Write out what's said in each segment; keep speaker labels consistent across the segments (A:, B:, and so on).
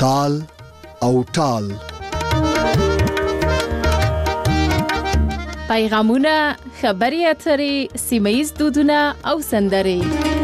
A: تال او ټال.
B: پیغامونه، خبري اترې، سیمه‌ییز دودونه او سندرې.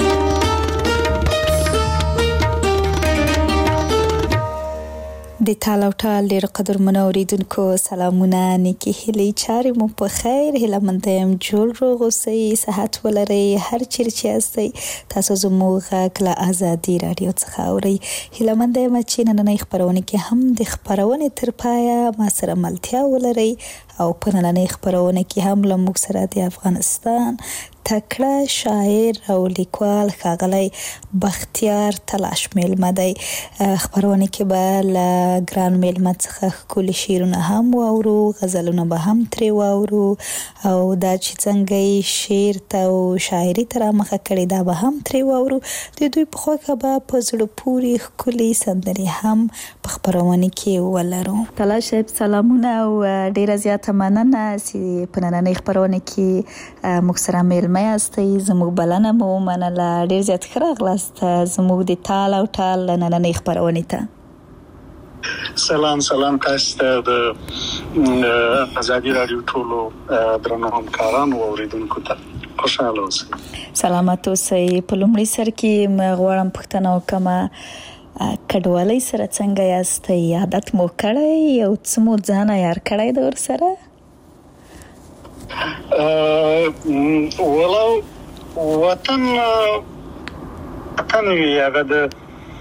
C: د تال او ټال ډېر قدرمنو اوریدونکو سلامونه، نیکي هیلې، چارې مو په خیر، هیله مند یم جوړ روغ اوسئ، صحت ولرئ، هر چیرې چې یاستئ تاسو زموږ غږ له ازادي راډیو څخه اورئ. هیله مند یم چې نننۍ خپرونه کې هم د خپرونې تر پایه ما سره ملتیا ولرئ او په نننۍ خپرونه کې هم له موږ سره د افغانستان تکړه شاعر او لیکوال ښاغلی بختیار تلاش میلمه دی. خپرونه کې به له ګران میلمه څخه ښکلي شعرونه هم واورو، غزلونه به هم ترې واورو او دا چې څنګه یې شعر ته او شاعري ته رامخه کړې دا به هم ترې واورو. د دوی په خوښه به په زړه پورې ښکلي سندرې هم په خپرونه کې ولرو. تلاش صاحب سلامونه او ډېره زیاته مننه چې په نننۍ خپرونه کې موږ سره میلمه یاستئ. زموږ بلنه مو ومنله، ډېر زیات ښه راغلاست زموږ د تال او ټال نننۍ خپرونې ته.
D: سلام تاسو ته د ازادي راډیو ټولو درنو همکارانو او اوریدونکو ته خوشاله اوسئ. سلامت
C: اوسئ. په لومړي سر کې غواړم پوښتنه وکړم، کډوالۍ سره څنګه یاستئ؟ عادت مو کړی او څه مو ځان عیار کړی د ورسره؟
D: ولو وطن وي هغه د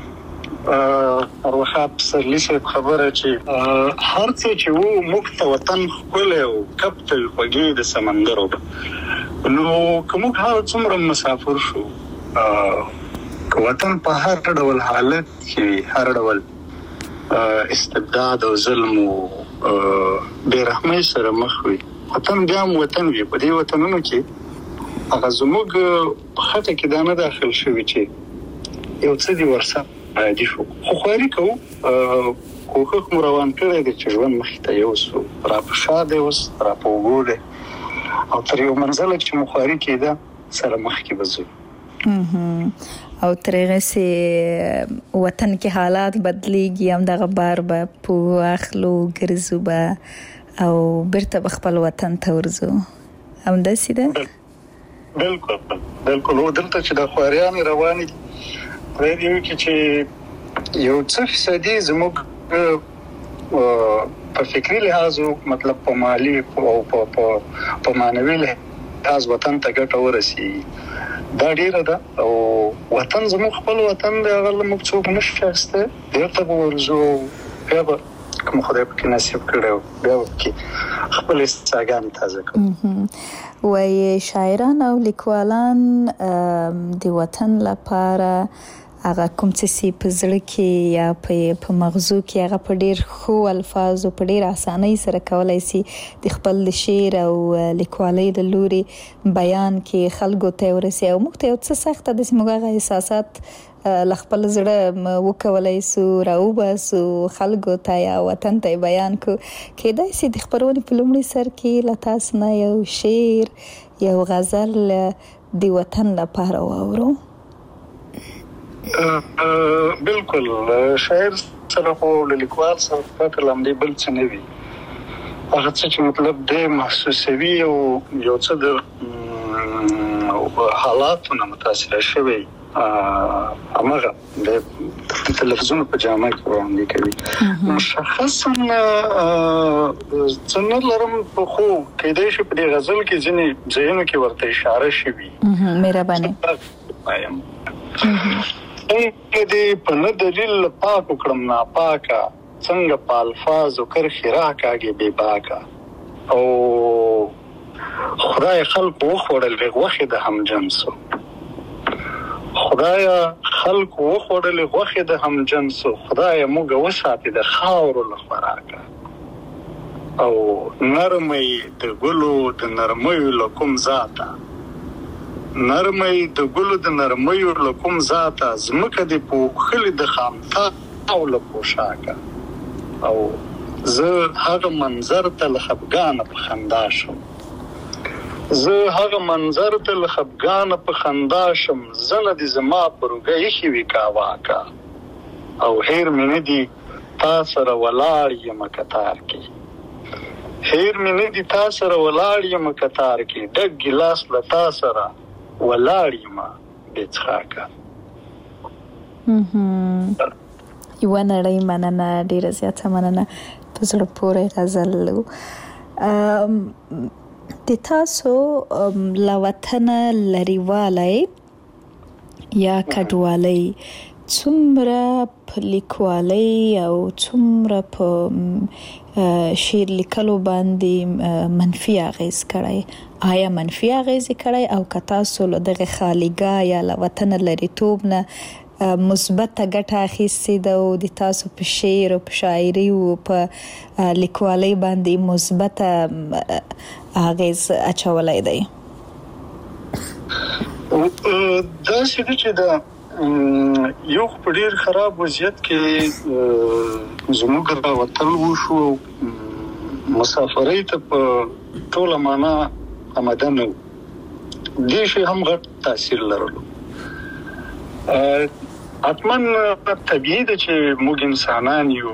D: ارواحات پسرلی صاحب خبره چې هر څه چې وو موږ ته وطن ښکلی او کپتل خوږې د سمندر وبه، نو که موږ هر څومره مسافر شو که وطن په هر ډول حالت کې هر ډول استبداد او ظلم او بېرحمۍ سره مخ وي، وطن بیا هم وطن وي. په دې وطنونو کې هغه زموږ په خټه کې دا نه داخل شوي چې یو څه دي ورسره عادي شو، خو خواري کوو، کوښښ مو روان کړی دی چې ژوند مخې ته یوسو، را په شا دی اوس، را په اوږو دی او تر یو منزله چې مو خواري کېده سره مخکې به ځو.
C: او تر هغه سي وطن کې حالات بدلیږي، همدغه بار به په اخلو ګرځو به او بیرته به خپل وطن ته ورځو، همداسې ده؟
D: بالکل. او دلته چې د خواریانې روانې دي په دې کې چې یو څه فیصدي زموږ په فکري لحاظ مطلب په مالی او په معنوي لحاظ وطن ته ګټه ورسي دا ډیره ده. او وطن زموږ خپل وطن دی، هغه موږ څوک نشو اخیستی، بیرته به ورځو، بیا به کوم خدای پکې نصیب کړی بیا به خپل استعدادان تازه کوو.
C: وایي شاعران او لیکوالان د وطن لپاره هغه کوم څه په زړه کې یا په مغزو کې هغه په ډېر ښو الفاظو په ډېر اسانۍ سره کولی سي د خپل شعر او لیکوالۍ د لوري بیان کې خلکو ته ورسي، او موږ ته یو څه سخته داسې موږ هغه احساسات له خپل زړه وکولی سو، راوباسو خلکو ته یا وطن ته بیان کو. کیدای سي د خپرونې په لومړي سر کې له تاسو نه یو شعر یو غزل د وطن لپاره واورو.
D: بالکل. شاعر سره خو له لیکوال سره پرته له همدې بل څه نه وي، هغه څه چې مطلب دی محسوسوي او یو څه د حالاتو نه متاثره شوی همغه د لفظونو په جامه کې وړاندې کوي. مشخصا څه نه لرم، خو کیدای شي په دې غزل کې ځینې ځایونو کې ورته اشاره شوي.
C: مهرباني.
D: دې په نه دلیل پاک وکړم ناپاکه، څنګه په الفاظو کرښې راکاږي بې باکه، او خدای خلق وخوړل غوښې د همجنسو، خدای خلق وخوړل غوښې د همجنسو، خدای موږ وساتې د خاورو له خوراکه، او نرمۍ د ګلو د نرمیو له کوم ذاته، نرمۍ د ګلو د نرمیو له کوم ذاته، ځمکه دې پوښلې د خامتاو له پوشاکه، او زه هغه منظر ته له خفګانه په خندا شم، زه هغه منظر ته له خفګانه په خندا شم، زنه دې زما په روږه ایښې وي کاواکه، او هیر مې نه دي تا سره ولاړ یم کتار کې هیر مې نه دي تا سره ولاړ یم کتار کې ډک ګلاس له تا سره ولاړ یم بې څښاکه.
C: یوه نړۍ مننه، ډېره زیاته مننه. په زړه پورې غزل و. د تاسو له وطنه لرېوالی یا کډوالی څومره په لیکوالۍ او څومره په شعر لیکلو باندې منفي اغیز کړی؟ آیا منفي اغیز کړی او که تاسو له دغه خالیګاه یا له وطنه لرېتوب نه مثبته ګټه اخیستې ده او د تاسو په شعر او په شاعري او په لیکوالۍ باندې مثبته اغیز اچولی دی؟
D: داسې ده چې د یو په ډېر خراب وضعیت کې زموږ راوتل وشو، مسافرۍ ته په ټوله معنا آماده نه وو. دې شی هم غټ تاثیر لرلو. حتما طبیعي ده چې موږ انسانان یو،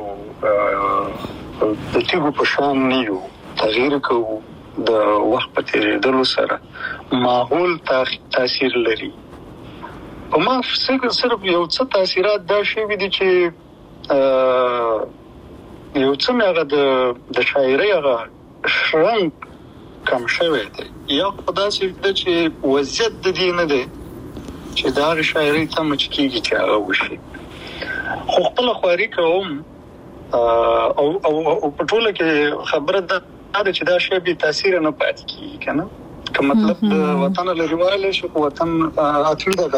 D: د تیږو په شان نه یو، تغییر کوو د وخت په تېرېدلو سره. ماحول تاثیر لري. په ما صرف یو څه تاثیرات دا شوي دي چې یو څه مې هغه د شاعرۍ هغه شرنګ کم شوی دی. یا خو داسې ده چې وضعیت د دې نه دی چې د هغې شاعرۍ تمه چې کېږي چې هغه وشي. خو خپله خواري کوم او په ټوله کې خبره دا ده چې دا شی بې تاثیره نه پاتې کېږي که نه. که مطلب د وطن لرېوالی شي خو وطن حتمي ده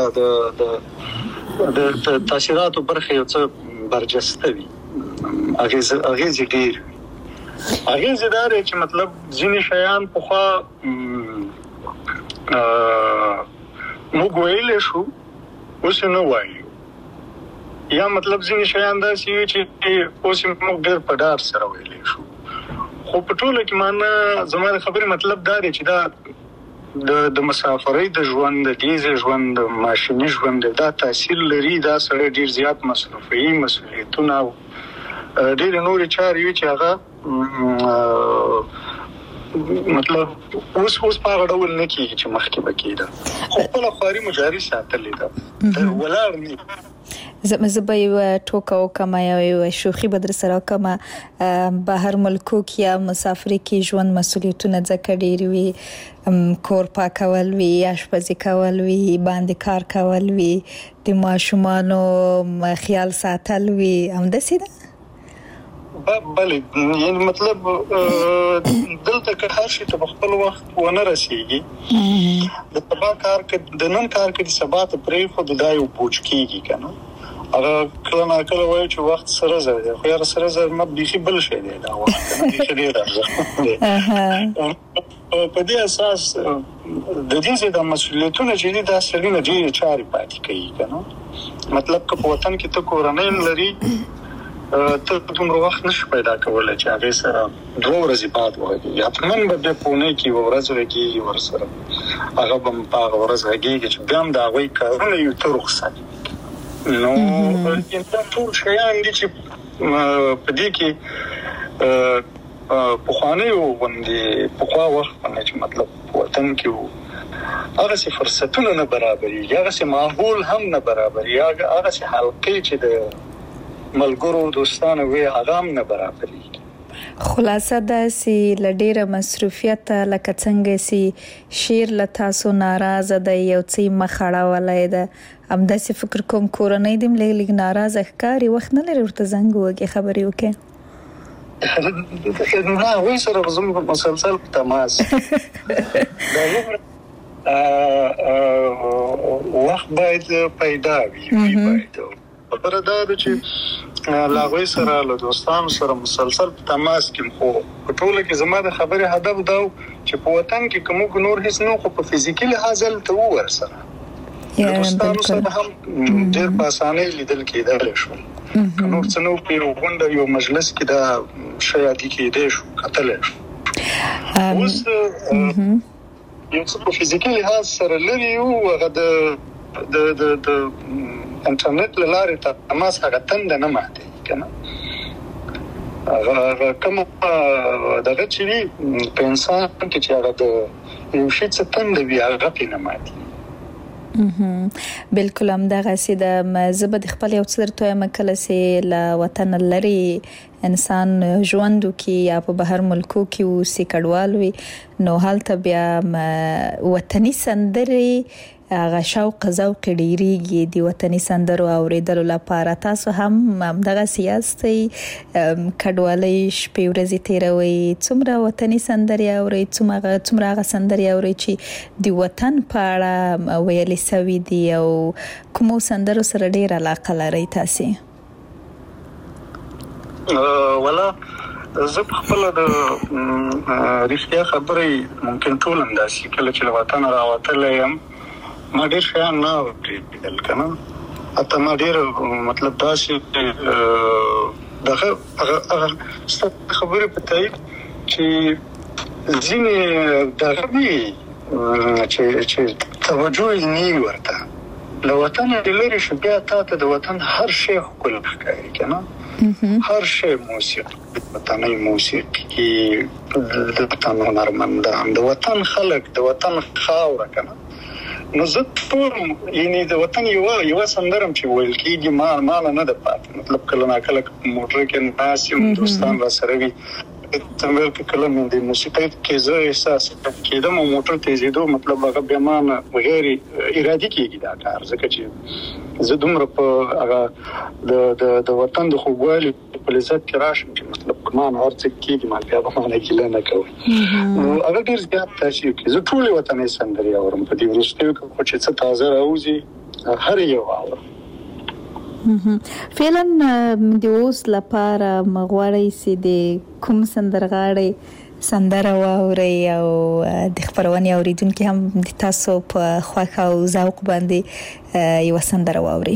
D: د تاثیراتو برخه یو څه برجسته وي، اغیزې ډېر وي. اغیزې دا دی چې مطلب ځینې شیان پخوا موږ ویلی شو اوس نه وایو، یا مطلب ځینې شیان داسې وي چې اوس موږ ډېر په ډار سره ویلی شو. خو په ټوله کې معنا زما د خبرې مطلب دا دی چې دا د مسافرۍ د ژوند، د ډیزې ژوند، د ماشیني ژوند دا تاثیر لري. دا سړی ډېر زیات مصرفوي، مسؤلیتونه او ډېرې نورې چارې وي چې هغه مطلب اوس په هغه ډول نه کېږي چې مخکې به کېده. خو خپله خواري مو جاري ساتلې ده، ولاړ نه.
C: زه به یوه ټوکه وکړم یا یوه شوخي به در سره وکړم. بهر ملکو کې یا مسافرۍ کې ژوند مسؤلیتونه ځکه ډېر وي، کور پاکول وي، اشپزي کول وي، باندې کار کول وي، د ماشومانو خیال ساتل وي. همداسې ده؟
D: بله، یعنی مطلب دلته که هر شي ته په خپل وخت ونه رسېږي. د سبا کار که د نن کار که د سبا ته پرېښود دا یو پوچ کېږي که نه. هغه کله ناکله وایي چې وخت سره زر دی، خو یاره سره زر نه، بیخي بل شی دی دا وخت، بیخي ډېر ارزښت دی. په دې اساس د دې ځای د مسؤلیتونه چې دي دا سړي نه ډېرې چارې پاتې کوي که نه. مطلب که په وطن کې ته کورنۍ هم لري، ته دومره وخت نشي پیدا کولی چې هغې سره 2 ورځې بعد وغږېږي. حتما به بیا په اونۍ کې یوه ورځ غږېږي ورسره، هغه به په هغه ورځ غږېږي چې بیا هم د هغوی کارونه یو ته رخصت. نو دا ټول شیان دي چې په دې کې پخوانیو غوندې پخوا وخت باندې چې مطلب په وطن کې وو هغسې فرصتونه نه برابرېږي، هغسې ماحول هم نه برابرېږي، هغسې حلقې چې د ملګرو دوستانو وي هغه هم نه برابرېږي.
C: خلاصه داسې له ډېره مصروفیته لکه څنګه چې شعر له تاسو ناراضه دی، یو څه یې مخ اړولی ده، همداسې فکر کوم کورنۍ دې هم لږ ناراضه ښکاري، وخت نه لري ورته زنګ ووهي، خبرې وکړي؟
D: نه، هغوی سره خو زموږ مسلسل په تماس وخت باید پیدا وي. خبره دا ده چې له هغوی سره له دوستانو سره مسلسل په تماس کې. خو په ټوله کې زما د خبرې هدف دا و چې په وطن کې که موږ نور هېڅ نه خو په فزیکي لحاظ هلته وو ورسره د دوستانو سره هم ډېر په اسانۍ لیدل کېدلی شول. که نور څه نه و په یو غونډه یو مجلس کې دا شی عادي کېدی شو، کتلی شو. اوس یو څه په فزیکي لحاظ سره لرې یو، هغه د انټرنیټ له لارې تماس هغه تنده نه ماتېږي که نه. هغه کوم دغه چې په انسان کې چې هغه د یو شي څه تند وي هغه په نماتي
C: بالکل هم دغه سیده زبد خپل یو څر توه مکله سي لا وطن لري انسان ژوندو کې یا په بهر ملکو کې او سي کډوال وي نو حالت بیا وطني سندري هغه شوق ذوق ډیریږي د وطني سندرو اوریدلو لپاره تاسو هم دغه سیاستي کډوالۍ شپې ورځې تیروي څومره وطني سندري اوري څومره سندري اوري چې د وطن په اړه ویلي سوي دي او کوم سندرو سره ډیر علاقه لري تاسو
D: ولا زه خپل د رښتیا خبرې ممکن ټول انداسي کله چې وطن راوتلم ما ډیر شان نه وکړل کنه اته ما ډیر مطلب داسې دغه خبره پته چې ځینې دغه چې توجه یې نه ورته لو وطن لري شو بیا ته د وطن هر شی خپل ښکاري کنه هر شی موسیقي وطني موسیقي د وطن هنرمندان د وطن خلک د وطن خاوره کنه نو زه ټول یعنی د وطن یو سندرم چې ویل کېږي ما نه د پات مطلب کله نا کله موټر کې ناسیم دوستان را سره وي څنګه چې کله مې د موسیقۍ کې زه احساس کېدم موټر تیزیدو مطلب هغه به مان غیر ارادي کېږي دا کار ځکه چې زه دومره په هغه د وطن د خوږوالي په لذت کې راشم چې مطلب کمان هرڅه کېږي ما بیا به نه کېله نه کوي نو هغه ډیر زیات تاثیر کوي زه ټول وطني سندري اورم په دې ورستیو کې چې څه تازه راوځي هر یو اورم
C: فعلا د اوس لپاره مغواړی سي د کوم سندرغاړي سندره واوري او د خبرونې اوریدونکو هم د تاسو په خوښه او ذوق باندې یو سندره واوري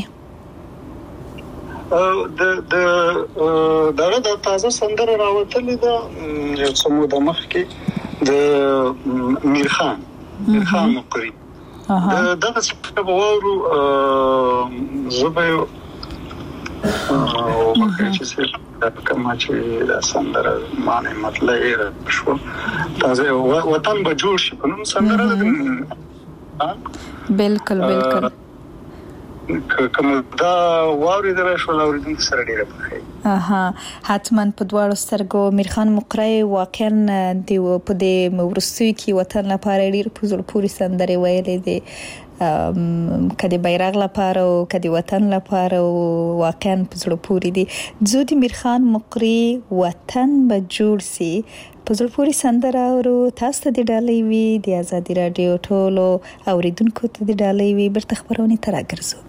D: د تازه سندره راوتلې ده یو څه موده مخکې د میرخان مقری دغه څه په وورو زبې او چې څه کما چې د سندره معنی مطلب شو تازه وطن به جوړ شي په نوم سندره
C: بالکل
D: کوم دا واوري درشو لاوریدونکو سره ډیره پخې
C: حتما په دواړو سترګو میرخان مقری واقعا د په دې ورستوي کې وطن لپاره ډیر په زړه پورې سندري ویلې دي کدی بیرغ لپاره او کدی وطن لپاره واقعا په زړه پورې دي زه د میرخان مقری وطن به جوړ سي په زړه پورې سندره اورو تاسو ته د ډالۍ وي د آزادي رادیو ټولو اوریدونکو ته د ډالۍ وي برته خبرونه تر راګرځو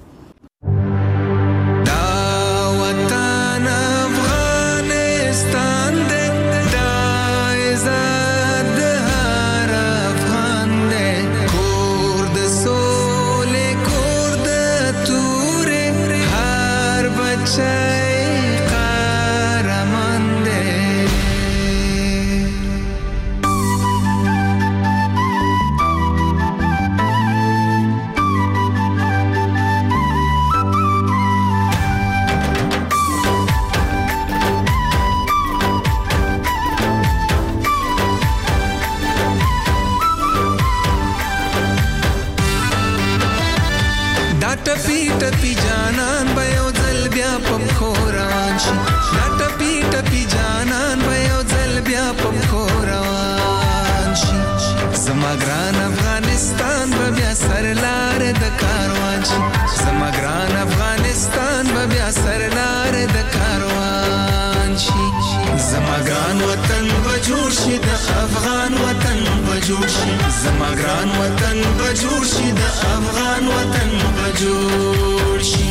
E: ټپی جانان به یو ځل بیا په مخو روان شي دا ټپی جانان به یو ځل بیا په مخو روان شي زما ګران افغانستان به بیا سرلار د کاروان شي زما ګران افغانستان به بیا سرلار د کاروان شي زما ګران وطن به جوړ شي د افغان وطن به جوړ شي زما ګران وطن به جوړ شي د افغان وطن به جوړ شي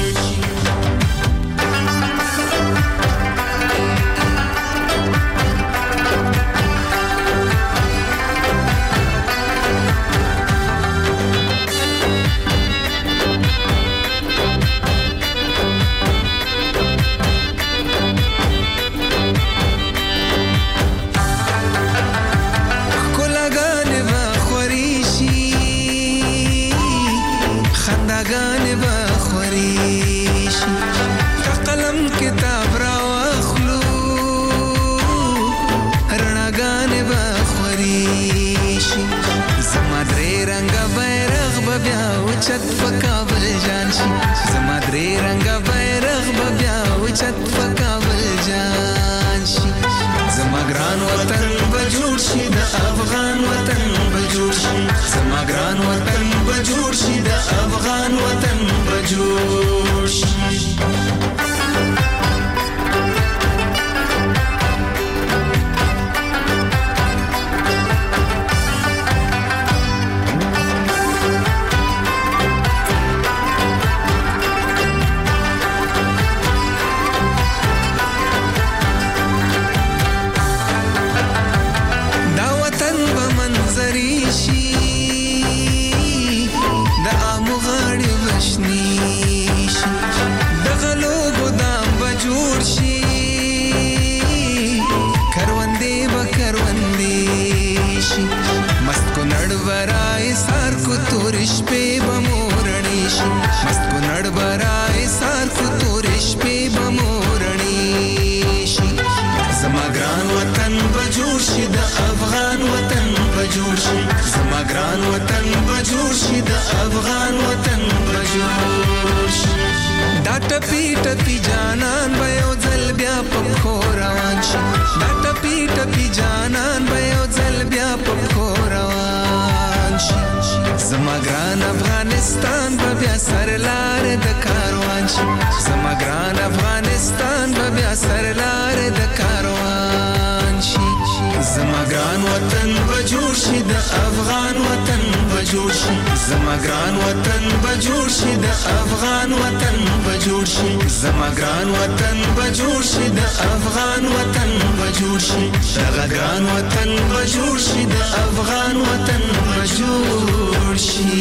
E: خنداګانې به اوچت پکابل جان شي زما درې رنگه بیرغ به بیا اوچت پکابل جان شي زما ګران وطن به جوړ شي د افغان وطن به جوړ شي زما ګران وطن به جوړ شي د افغان وطن به جوړ شي ټپی ټپی جانان به یو ځل بیا په پښو روان شي دا ټپی ټپی جانان به یو ځل بیا په پښو روان شي زما ګران افغانستان به بیا سرلار د کاروان شي زما ګران افغانستان به بیا سرلار د کاروان شي زما ګران وطن به جوړ شي د افغان وطن به جوړ شي زما ګران وطن به جوړ شي د افغان وطن به جوړ شي زما ګران وطن به جوړ شي د افغان وطن به جوړ شي دغه ګران وطن به جوړ شي د افغان وطن به جوړ شي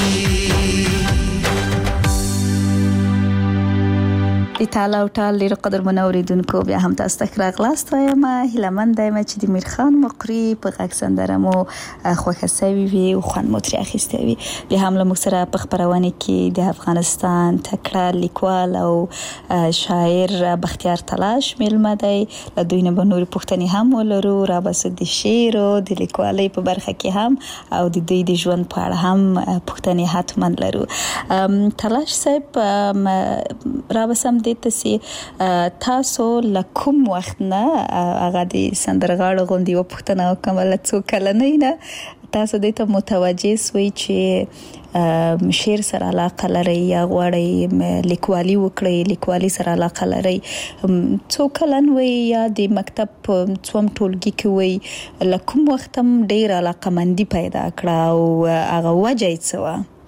C: د تعالی او تعالی ډیر قدر منوریدونکو بیا هم تاسو ته راغلاست وایم هیلمن دایم چې د میرخان مقری په غږ سندره مو خوښه سوي وي او خوند مو ترې اخیستی وي بیا هم له موږ سره په خپرونه کې د افغانستان تکړه لیکوال او شاعر بختیار تلاش میلمه دی له دوی نه به نورې پوښتنې هم ولرو رابسو د شعر او د لیکوالۍ په برخه کې هم او د دوی د ژوند په اړه هم پوښتنې حتما لرو تلاش صاحب رابسم تاسو تاسو لکم وخت نه هغه د سندرغاړو غوندي و پښتنه کومه څو کلنې نه تاسو د ته متوجه سوي چې شعر سره علاقه لري یا غواړي لیکوالي وکړي لیکوالي سره علاقه لري څو کلن وي یا د مکتب څوم ټولګي کې وي لکم وخت هم ډیر علاقه مندي پیدا کړه او هغه وجه یې څه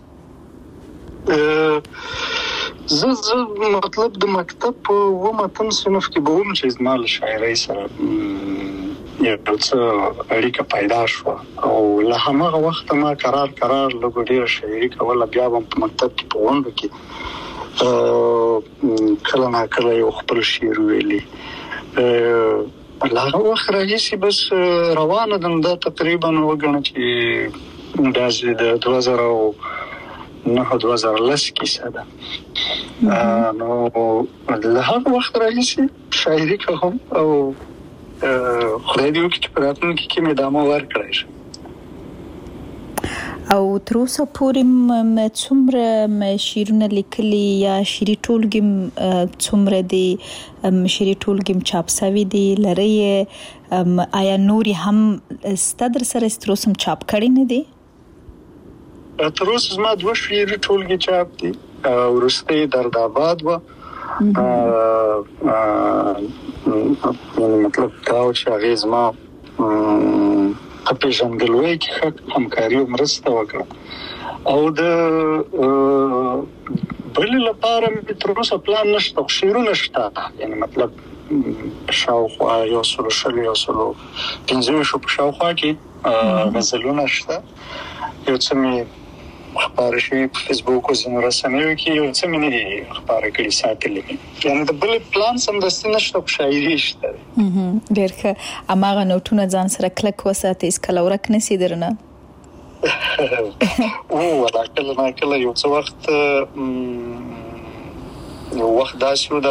D: زه مطلب د مکتب په ومتم صنف کې به هم چې زما له شاعرۍ سره یو څه اړیکه پیدا شو او له هماغه وخت ما قرار لږ ډېر شاعري کوله بیا هم په مکتب کې په غونډو کې کله نه کله یو خپل شعر ویلي له هغه وخت راهیسې بس روانه ده دا تقریبا وګڼه چې داسې د 2010 کیسه ده نو له هغه وخت راهیسې شاعري کوم او خدای دې وکړي چې په راتلونکي کې مې ادامه ورکړی شي
C: او تر اوسه پورې څومره شعرونه لیکلي یا شعري ټولګي څومره دي شعري ټولګي چاپ شوي دي لري آیا نوري هم ستدر سره ستروسم چاپ کړي نه دي
D: تر اوسه زما 2 شعري ټولګي چاپ دي ورسته درد آباد و مطلب دا چې هغه زما په پیژندګلوي کې همکاري او مرسته وکړه او د بل لپاره مې تر اوسه پلان نشته شعرونه نشته یعنی مطلب شاوخوا یو سلو شل یو سلو 15 شو په شاوخوا کې غزلونه شته یو څه مې خبر شي په فیسبوک او زموږ رسنیو کې یو څه مې نه خبر کړی ساتلې یعنی د بل پلان سم د ستنشت په شاعري شته
C: ډېر ښه اماغه نوټونه ځان سره کلک وساتې اس کله ورک نسی درنه
D: او ولا کله یو څه وخت یو وخت داسې و د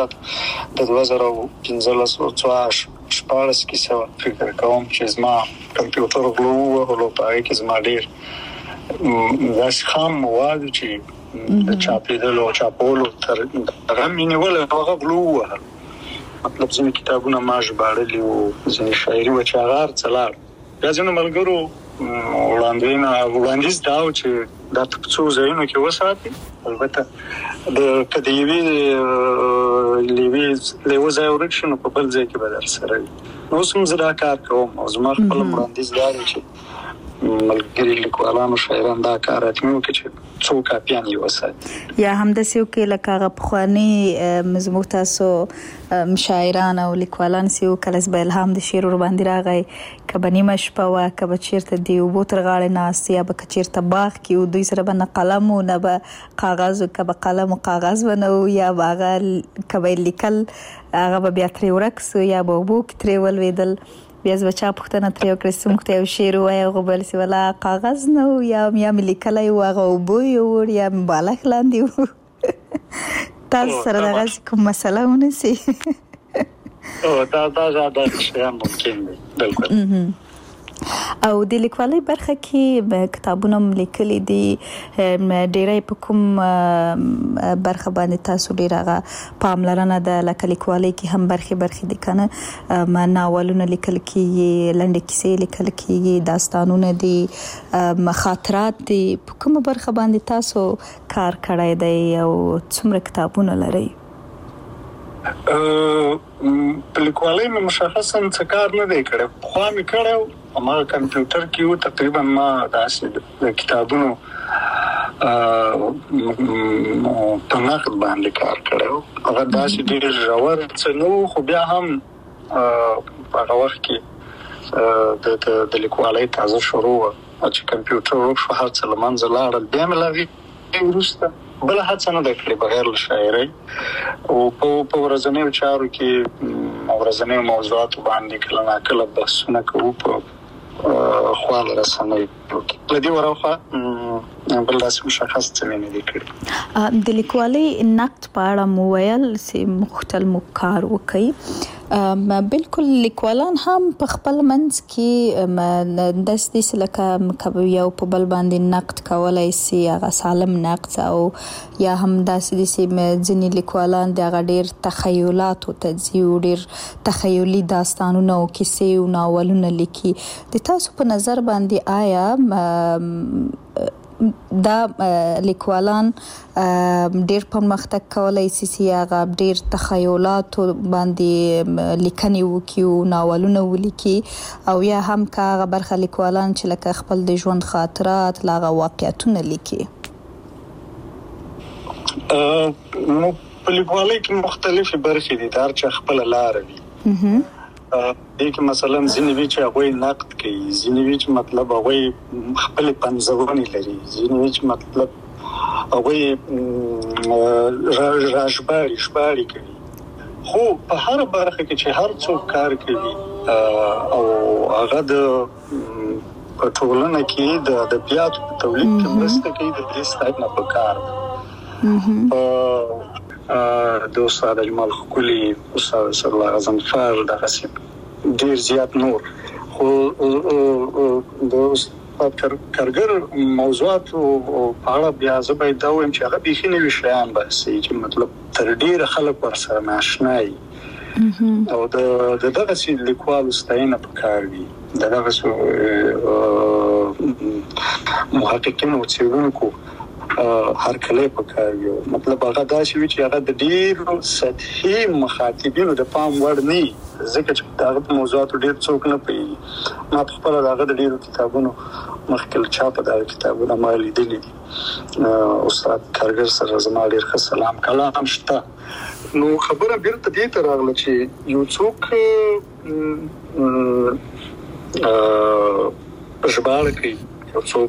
D: 2015 14 کې څه فکر کوم چې زما کمپیوټر غلو او په هغه کې زما ډېر داس خام مواد چې د چاپېدلو او چاپولو تر هغه مې نیول هغه غلو ووهل. مطلب ځینې کتابونه ما ژباړلي وو، ځینې شاعري وه چې هغه هر څه لاړ. بیا ځینو ملګرو وړاندیز دا و چې دا په څو ځایونو کې وساتي. البته که د یوې له یوه ځای ورک شي نو په بل ځای کې به درسره وي. نو اوس هم زه دا کار کوم او زما خپل وړاندیز دا دی چې ملګري لیکوالانو شاعران دا کار حتمي وکړي چې څو کاپیان یې وساتي.
C: یا همداسې وکړي لکه هغه پخواني زموږ تاسو شاعران او لیکوالان چې وو کله به الهام د شعر ورباندې راغی، که به نیمه شپه وه، که به چېرته د اوبو تر غاړې ناست، یا به که چېرته باغ کې وو، دوی سره به نه قلم و نه به کاغذ و، که به قلم و کاغذ به نه و، یا به هغه که به لیکل هغه به بیا ترې ورک سو، یا به اوبو کې ترې ولوېدل. بیا زه به چا پوښتنه ترې وکړه چې موږ ته یو شعر ووایه، هغه به ویل چې والله کاغذ نه و، یا مې لیکلی و، هغه اوبو یې وړ، یا مې بالښت لاندې و. تاسو سره دغسې کوم مسله ونسي؟
D: دا شیان ممکن دی، بلکل.
C: او د لیکوالۍ برخه کې کتابونه هم لیکلي دي، ډېری په کوم برخه باندې تاسو ډېر هغه پاملرنه ده؟ لکه لیکوالۍ کې هم برخې دي که نه، ناولونه لیکل کېږي، لنډې کیسې لیکل کېږي، داستانونه دي، خاطرات دي. په کومه برخه باندې تاسو کار کړی دی او څومره کتابونه لرئ؟
D: په لیکوالۍ مې مشخصاً څه کار نه دی کړی. پخوا مې کړی و، هماغه کمپیوټر کې و، تقریبا ما داسې د کتابونو په نقد باندې کار کړی و. هغه داسې ډېر ژور څه نه و، خو بیا هم په هغه وخت کې د لیکوالۍ تازه شروع وه چې کمپیوټر ورک شو، هر څه له منځه لاړل. بیا مې له هغې وروسته بله هڅه نه ده کړې بغیر له شاعرۍ، او په ورځنیو چارو کې ورځنیو موضوعاتو باندې کله ناکله بحثونه کوو په خواله رسنیو کې. له دې وراوخوا بل داسې مشخص څه مې نه دي کړي.
C: د لیکوالۍ نقد په اړه مو ویل چې مختلف کار وکړئ. بالکل لیکوالان هم په خپل منځ کې داسې لکه یو په بل باندې نقد کولی سي، هغه سالم نقد، او یا هم داسې ځینې لیکوالان د هغه ډېر تخیلاتو ته ځي او ډېر تخیلي داستانونه او کیسې او ناولونه لیکي. د تاسو په نظر باندې آیا دا لیکوالان ډېر پرمختګ کولی سي چې هغه ډېر تخیلاتو باندې لیکنې وکړي او ناولونه ولیکي، او یا هم که هغه برخه لیکوالان چې لکه خپل د ژوند خاطرات، هغه واقعیتونه لیکي؟
D: نو په لیکوالۍ کې مختلفې برخې دي، د هر چا خپله لاره وي. دې کې مثلا ځینې وي چې هغوی نقد کوي، ځینې وي چې مطلب هغوی خپلې پنځونې لري، ځینې وي چې مطلب هغوی ژباړې کوي. خو په هر برخه کې چې هر څوک کار کوي او هغه د په ټولنه کې د ادبیاتو په تولید کې مرسته کوي، د دې ستاینه پکار ده. د استاد اجمل ښکلي، استاد اسدالله غضنفر، دغسې ډېر زیات نور. خو د استاد کارګر موضوعاتو په اړه بیا زه باید دا ووایم چې هغه بیخي نوي شیان بحثوي چې مطلب تر ډېره خلک ورسره ناشنا وي، او د دغسې لیکوالو ستاینه پکار وي، د دغسې محققینو او څېړونکو هرکلی پکار وي. مطلب هغه داسې وي چې هغه د ډېرو سطحي مخاطبینو د پام وړ نه وي، ځکه چې د هغه په موضوعاتو ډېر څوک نه پوهېږي. ما په خپله د هغه د ډېرو کتابونو مخکې له چاپه دغه کتابونه ما لیدلي دي. استاد کارګر سره زما ډېر ښه سلام کلام شته. نو خبره بیرته دې ته راغله چې یو څوک ژباړه کوي، یو څوک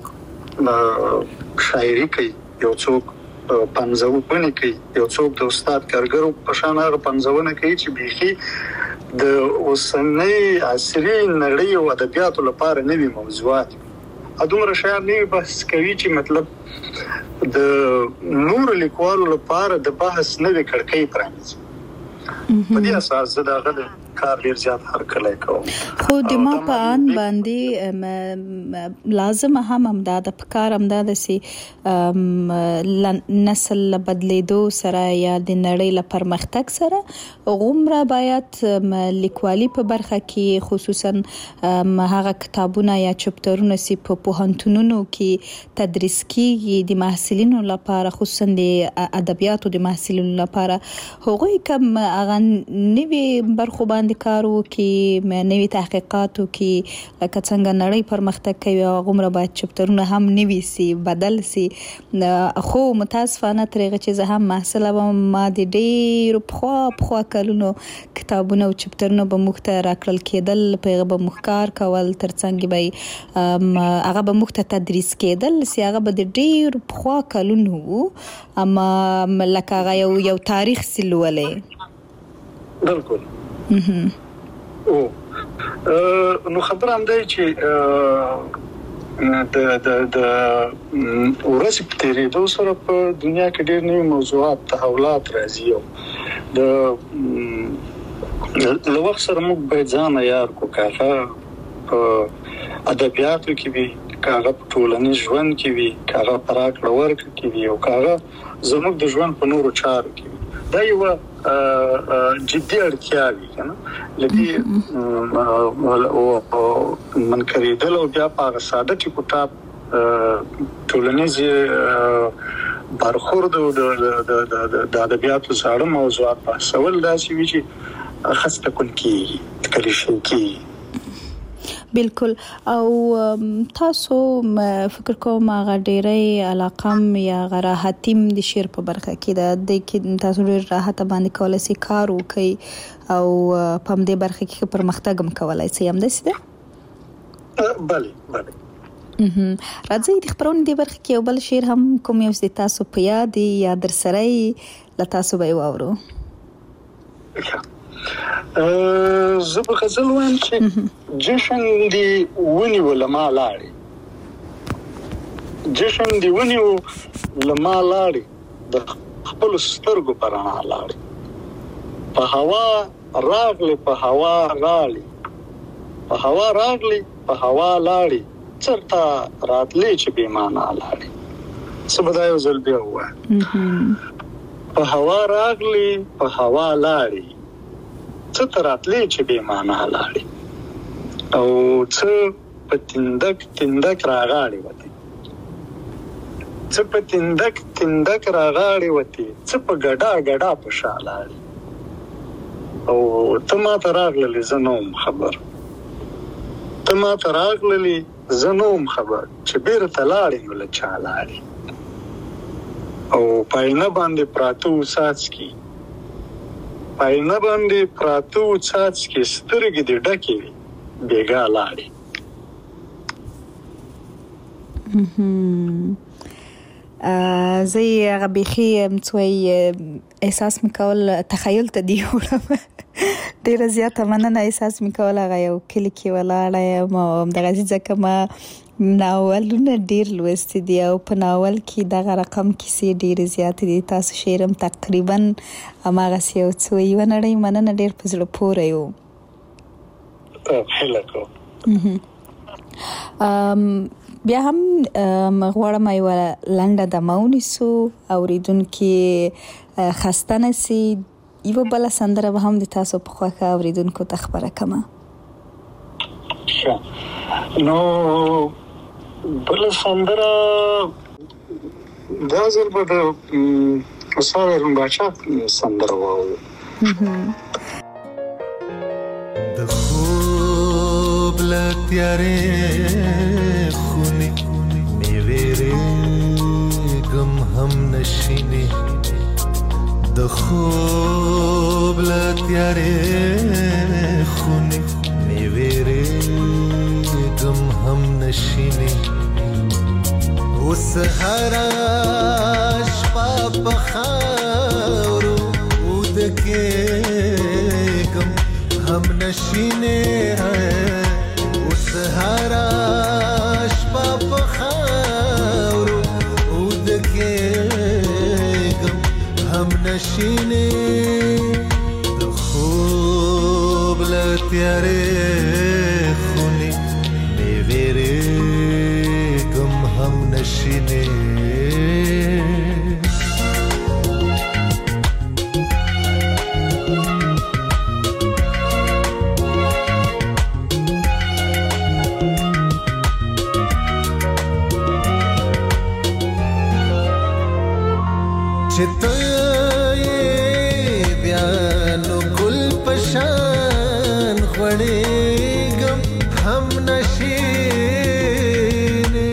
D: شاعري کوي، یو څوک پنځونې کوي، یو څوک د استاد کارګر په شان هغه پنځونه کوي چې بیخي د اوسنۍ عصري نړۍ او ادبیاتو لپاره نوي موضوعات، دومره شیان نوي بحث کوي چې مطلب د نورو لیکوالو لپاره د بحث نوې کړکۍ پرانیزي. په دې اساس زه د هغه کار ډیر زیات هرکلی کوم.
C: خو د ما په ان باندې لازم هم د پکار هم د سي نسل بدلیدو سره یا د نړۍ له پرمختګ سره غومره باید لیکوالي په برخه کې خصوصا هغه کتابونه یا چپټرونه سي په پوهنتونونو کې تدریس کیږي د محصلینو لپاره خصوصا د ادبیاتو د محصلینو لپاره هغوی کوم هغه نوي برخو باندې کار وکړي نوي تحقیقاتو کې لکه څنګه نړۍ پرمختګ کوي غومره باید چپټرونه هم نوي سي بدل سي خو متاسفانه ترغه چې زه هم محصله ما د ډېر په کلونو کتابونه او چپټرونه به مخته راکړل کېدل په به مخکار کول ترڅنګ به هغه به مخته تدریس کېدل سي هغه به د ډېر په کلونو اما لکه یو تاریخ سلولې
D: بالکل او نو خبر هم دی چې د ورځې په تیریدو سره په دنیا کې ډېر نوي موضوعات تحولات راځي او د وخت سره موږ باید ځان عیار کړو کاغه په ادبیاتو کې وي کاغه په ټولنیز ژوند کې وي کاغه په راکړه ورکړه کې وي او کاغه زموږ د ژوند په نورو چارو کې وي دا یو جدي اړتیا وي کنه لکه منکریدل او بیا په ساده ټکوټاپ ټولنیز برخورد د ادبیاتو سره موضوعات بحثول داسې وي چې خاصه کول کی تکلیف کی
C: بالکل او تاسو فکر کوم هغه ډېرې علاقم یا راحتیم د شعر په برخه کې د کې تاسو ډېر راحت باندې کولای شئ کار وکړئ او په دې برخه کې پرمختګ هم کولای شئ هم داسې ده
D: بله
C: راځي د خبرونو د برخه کې یو بل شعر هم کوم یو د تاسو په یاد یا در سره ل تاسو به واورو
D: زه په غزل وایم چې جشن دی ونی ولما لاړي جشن دی ونی ولما لاړي د خپل سترګو پرانا لاړي په هوا راغلی په هوا راغلی په هوا راغلی په هوا لاړي چرته راتلی چې بې معنا لاړي سبدا یو ځل بیا وای په هوا راغلی په هوا لاړي څه تراتلی چې به معنا لاړي او څه په تندک راغاړي وتی څه په تندک راغاړي وتی څه په ګډا په شالاړي او ته ما تراغلې زنوم خبر چې بیره تلاړي نو لچالاړي او پاینه باندې پراتو ساتسکی پاینه باندې پراتو څاڅکي سترګې دې ډکې بیګا لاړې
C: زي غبيخي متوي احساس مکول تخیل ته دی ډیر زیاته مننه احساس مکول هغه یو کلی کې ولاړه ما د غزي ځکه ما ناولونه ډیر لوستي دي او په ناول کې دغه رقم کیسې ډیر زیات دي تاسو شعرم تقریبا اماغه یو څو یو نړۍ مننه ډیر په زړه پورې یو
D: هلکو
C: بیا هم غواړم یو لنډه د مونیسو اوریدونکو خستانه سي یو بل سندره به هم د تاسو په خوښه اوریدونکو ته خبره کما
D: نو بل سندره دا ځل به د وساره رمباچا سندره وو
E: د خوب لتیارې خونی میویرې غم هم نشینه د خوب لتیارې خونی میویرې غم هم نشینه اوس هر شپه په خاورو ودکې غم هم نشینه اوس هر شپه په خاورو ودکې غم هم نشینه د خوب
F: تیارې خونې مې وېرېږم هم نشینې چې ته یې بیا نو ګل په شان غوړېږم هم نشینې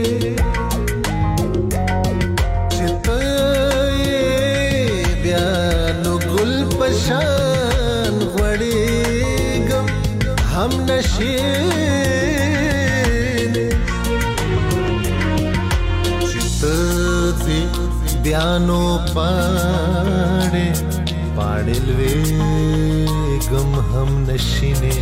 F: چې ته یې بیا نو ګل په شان غوړېږم هم نشینې چې ته بیانو پاڑے پاڑلوے گم ہم نشینے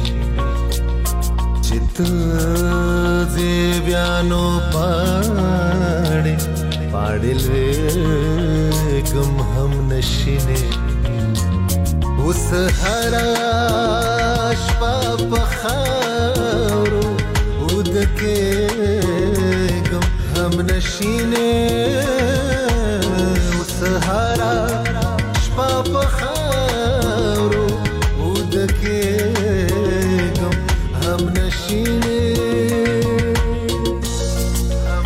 F: چت زی بیانو پاڑے پاڑلوے گم ہم نشینے اس حراش پاپ خاورو ادکے گم ہم نشینے سهارا شپا په خاورو ودکېږم هم نشینې هم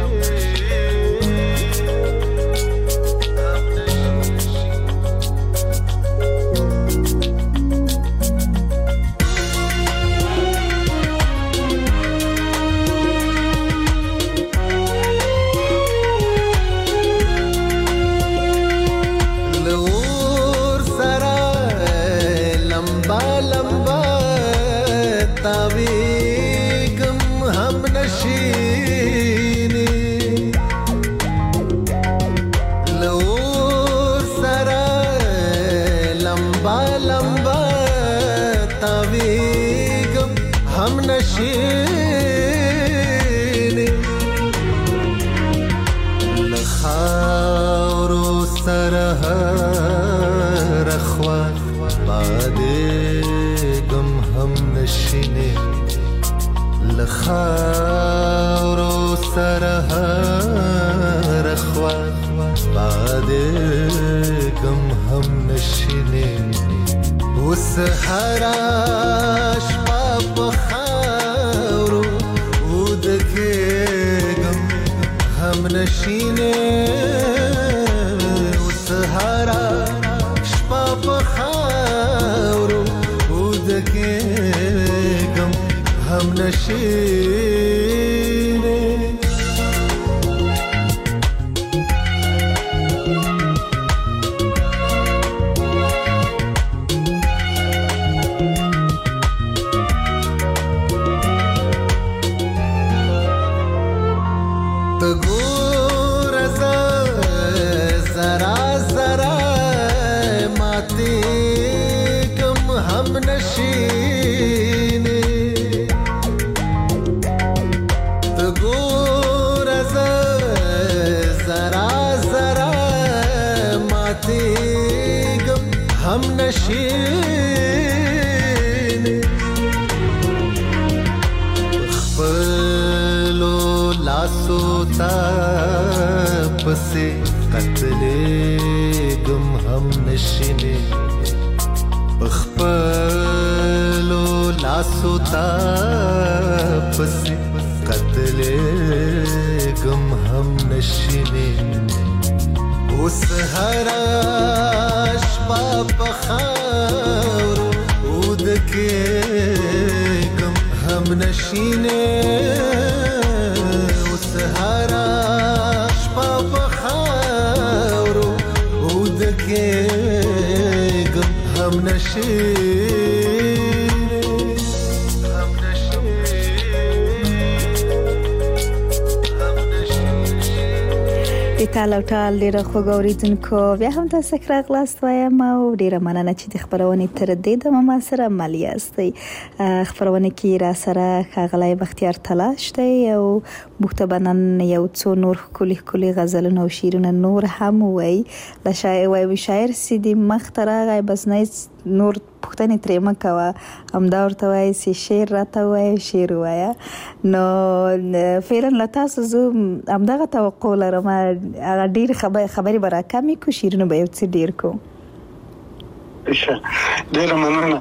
F: نشینې لخاورو سره هر خوا بادېږم هم نشینې لخاورو سره هر خوا بادېږم هم نشینې اوس هره شپه په خاورو ودکېږم هم نشینې اوس هره شپه په خاورو ودکېږم هم نشینې هم نشینې خپلو لاسو ته پسې قتلېږم هم نشینې خپلو لاسو ته پسې قتلېږم هم نشینې اوس هره شپه په خاورو ودکېږم هم نشینې اوس هره شپه په خاورو ودکېږم هم نشینې
C: ټال او ټال ډیره خوږه اوریدونکو بیا هم تاسو سره غلاست وایم او ډیره مننه چې د خبرونه تر دې د ما سره عملی استي خبرونه کې را سره خغلای بختیار تلاش دی او مختبنن یو څو نور کلی غزلونه او شعرونه نور هم وای لا شاعر سیدی مخترغه بس نه نور پوښتنې ترې مه کوه، همدا ورته وایي چې شعر راته ووایه، شعر ووایه. نو فعلا له تاسو زه همدغه توقع لرم، هغه ډېرې خبرې به راکمې کړو، شعرونه به یو څه ډېر کړو.
D: ډېره مننه.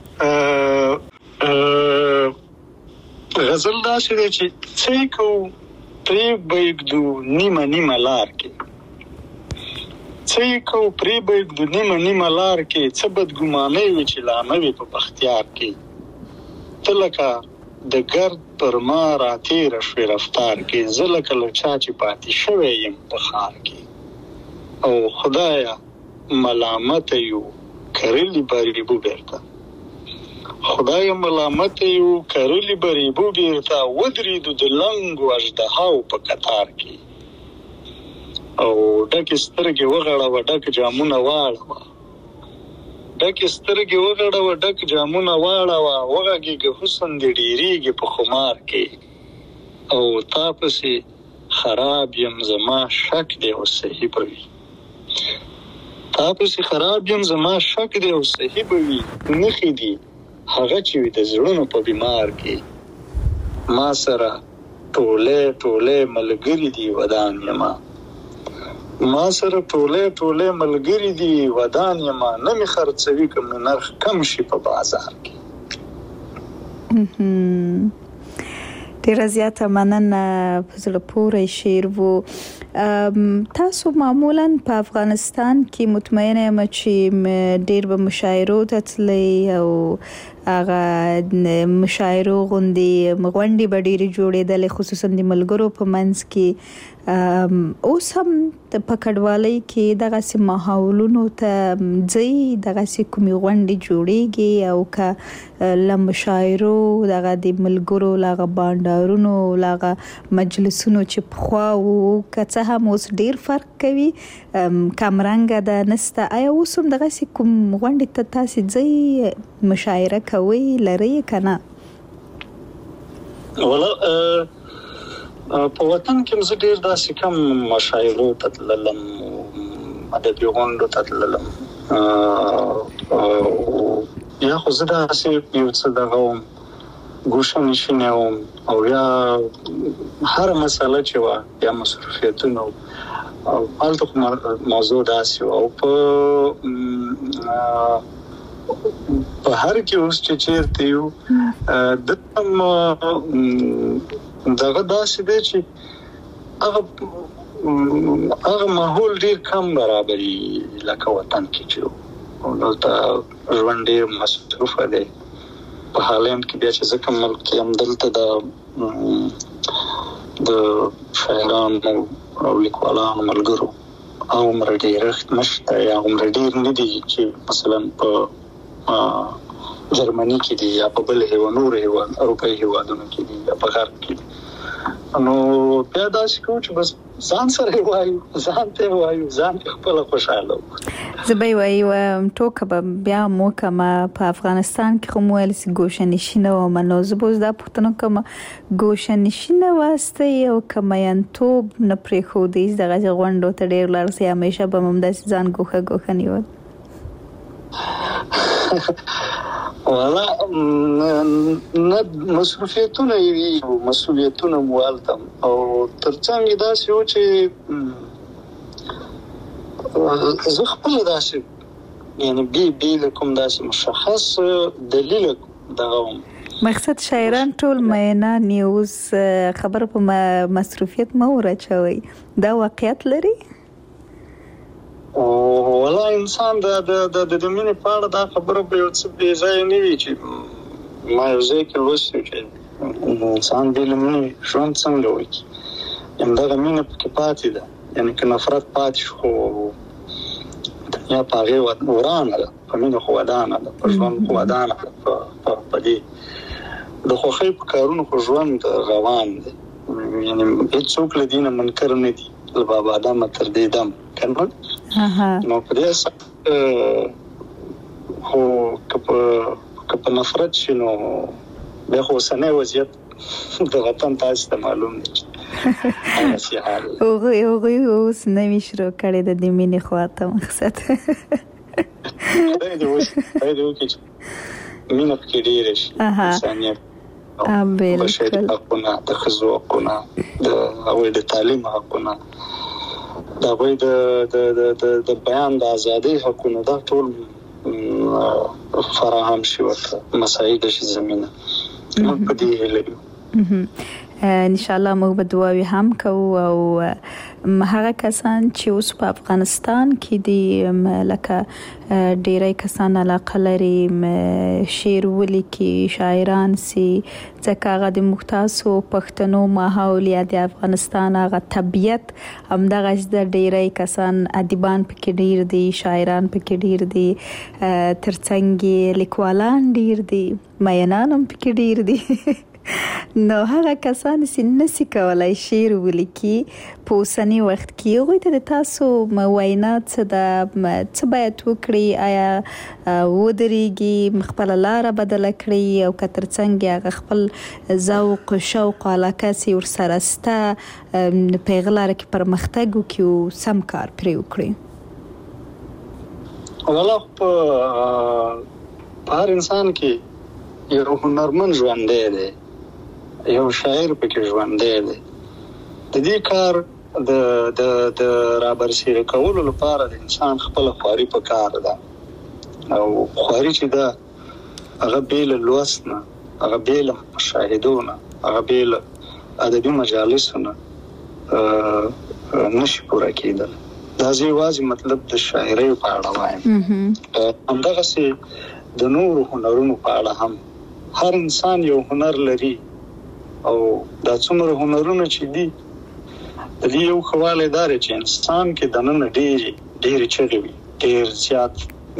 D: غزل داسې دی چې څه یې کوو پرې به یږدو نیمه نیمه لار کې، څه یې کوو پرې به یږدو نیمه نیمه لار کې، څه بدګمانۍ وي چې لا نه وي په بختیار کې، ته لکه د ګرد پر ما راتېره شوې رفتار کې، زه لکه له چا چې پاتې شوی یم په ښار کې، او خدایه ملامته یو کرلي به ریبو بیرته، خدای ملامت یو کرلی بریبو بیرته، ودرېدو د لنګو اژدهاو په کتار کې، او ډکې سترګې وغړوه ډک جامونه واړوه، ډکې سترګې وغړوه ډک جامونه واړوه، وغږېږه حسن دې ډېرېږي په خمار کې، او تا پسې خراب یم زما شک دی او صحیح به وي، تا پسې خراب یم زما شک دی او صحیح به وي، نښې دي هغه چې وي د زړونو په بیمار کې، ما سره ټولې ټولې ملګري دي ودان یما، ما سره ټولې ټولې ملګري دي ودان یما، نه مې خرڅوي که مې نرخ کم شي په بازار کې.
C: ډېره زیاته مننه، په زړه پورې شعر و. تاسو معمولا په افغانستان کې مطمئنه یم چې ډېر به مشاعرو ته تلئ، او هغه مشاعرو غوندې غونډې به ډېرې جوړېدلې، خصوصا د ملګرو په منځ کې. اوس هم په کډوالۍ کې دغسې ماحولونو ته ځئ، دغسې کومې غونډې جوړېږي، او که له مشاعرو دغه د ملګرو له هغه بانډارونو له هغه مجلسونو چې پخوا وو، که څه هم اوس ډېر فرق کوي، کمرنګه ده نسته، آیا اوس هم دغسې کوم غونډې ته تاسې ځئ، مشاعره کوئ، لرئ که نه؟
D: والله په وطن کې زه ډېر داسې کم مشاعرو ته تللم، ادبي غونډو ته تللم، یا خو زه داسې یو څه دغه وم، ګوشه نشینی وم، او یا هره مسله چې وه یا مصروفیتونه وو، هلته خو موضوع داسې وه، او په هر کې اوس چې چېرته یو دلته دغه داسې دی چې هغه ماحول ډېر کم برابري لکه وطن کې چې وو، دلته ژوند ډېر مصروفه دی. په هالند کې بیا چې زه کوم ملک کې یم، دلته د شاعرانو او لیکوالانو ملګرو هغومره ډېرښت نشته، یا هغومره ډېر نه دي چې مثلا په جرمني کې دي، یا په بل نورو اروپایي هېوادونو کې دي، یا په غرب کې دي. نو بیا داسې کوو چې بس ځان سره یې وایو، ځان ته یې وایو، ځان ته خپله خوشحاله وو.
C: زه به یې وایو ټوکه به بیا هم وکړم، په افغانستان کې خو مو ویل چې ګوشه نشینه وم، نو زه به اوس دا پوښتنه کوم، ګوشه نشینه واستئ او که میینتوب نه پرېښودئ دغسې غونډو ته ډېر لاړ شئ، همیشه به هم همداسې ځان ګوښه ګوښه نیول؟
D: والا نه، مصروفیتونه یې وي، مسؤلیتونه مو هلته، او تر څنګ یې داسې و چې زه خپله داسې یعنې بې له کوم داسې مشخص دلیل دغه وم.
C: مقصد شاعران ټول مینان یې، اوس خبره په مصروفیت مه ورچوئ، دا واقعیت لري؟
D: والله انسان د مینې په اړه دا خبره به یو څه بې ځایه نه وي، چې ما یو ځای کې لوستي چې انسان بې له مینې ژوند څنګه وکړي، همدغه مینه پکې پاتې ده، یعنې که نفرت پاتې شو خو دنیا په هغې ورانه ده، په مینه خو ودانه ده، په ژوند خو ودانه ده، په دې د خوښۍ په کارونو خو ژوند روان دی، یعنې هېڅوک له دې نه منکر نه دي، له بابا آدمه تر دې دم که نه. نو په دې اساس خو که په نفرت شي نو بیا خو اوسنی وضعیت د وطن تاسو ته معلوم دی چې هغسې حال
C: هغوی اوس نوي شروع کړې ده د مینې خواته مقصد.
D: خدای دې وکړي چې مینه پکې ډېره شي، انسانیت، بشري حقونه، د ښځو حقونه، د هغوی د تعلیم حقونه، د هغوی د بیان د ازادۍ حقونه، دا ټول فراهم شي ورته مساعد شي زمینه. موږ په دې هیله یو.
C: ان شاء الله موږ به دعاوې هم کوو او هغه کسان چې اوس په افغانستان کې دي لکه ډیری کسان علاقه لري شعر ولیکي، شاعران سي، ځکه هغه د مختاسو پښتنو ماحول یا د افغانستان هغه طبیعت همدغه د ډیری کسان ادیبان پکې ډیر دي، شاعران پکې ډیر دي، ترڅنګ لیکوالان ډیر دي، مینان هم پکې ډیر دي. نو هغه کسان چې نسی کولای شعر ولیکي په اوسني وخت کې هغوی ته د تاسو وینا څه ده، څه باید وکړي؟ آیا ودرېږي، خپله لاره بدله کړي او که ترڅنګ هغه خپل ذوق، شوق، علاقه چې ورسره شته په هغه لاره کې پرمختګ وکړي او سم کار پرې وکړي؟
D: والله په هر انسان کې یو هنرمند ژوندی دی، یو شاعر پکې ژوندی دی. د دې کار د رابرسېره کولو لپاره د انسان خپله خواري په کار ده، او خواري چې ده هغه بې له لوست نه، هغه بې له مشاهدو نه، هغه بې له ادبي مجالسو نه نشي پوره کېدل. دا زه یوازې مطلب د شاعرۍ په اړه وایم. همدغسې د نورو هنرونو په اړه هم هر انسان یو هنر لري، او دا څومره هنرونه چې دي د دې یو ښه والی دا دی چې انسان کې دننه ډېرې چغې وي، ډېر زیات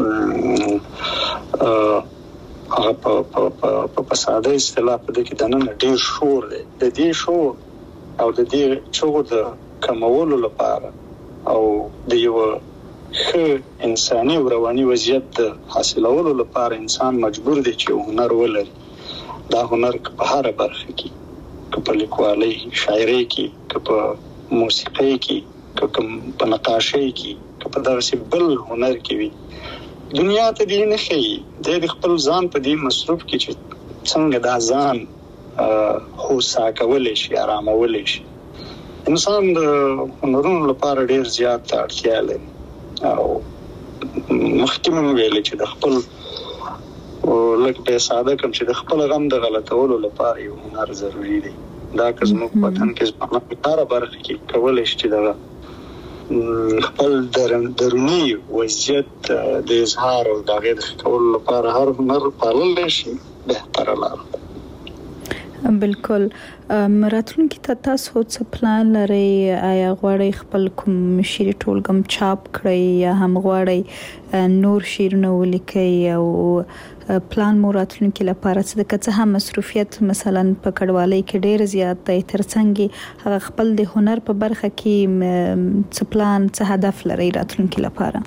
D: هغه په ساده اصطلاح په دې کې دننه ډېر شور دی. د دې شور او د دې چغو د کمولو لپاره او د یو ښه انساني او رواني وضعیت د حاصلولو لپاره انسان مجبور دی چې یو هنر ولري. دا هنر که په هره برخه کې، که په لیکوالۍ، شاعرۍ کې، که په موسیقۍ کې، که په نقاشۍ کې، که په دغسې بل هنر کې وي، دنیا ته دې نه ښیي. دی د خپل ځان په دې مصروف کې چې څنګه دا ځان هوسا کولی شي، آرامولی شي. انسان د هنرونو لپاره ډېر زیات اړتیا لري، او مخکې مو ویلې چې د خپل لږ به ساده کم چې د خپل غم د غلطولو لپاره یو هنر ضروري دی. دا که زموږ په وطن کې ځوانان په هره برخه کې کولی شي چې دغه خپل دروني وضعیت د اظهار او د هغې د ښه کولو لپاره هر هنر پاللی شي، بهتره لاره.
C: بالکل. راتلونکي ته تاسو څه پلان لرئ؟ آیا غواړئ خپل کوم شعري ټولګه چاپ کړئ یا هم غواړئ نور شعرونه ولیکئ؟ او پلان مو راتلونکي لپاره څه ده؟ که څه هم مصروفیت مثلا په کډوالۍ کې ډېر زیات دی، ترڅنګ هغه خپل د هنر په برخه کې څه پلان، څه هدف لرئ راتلونکي لپاره؟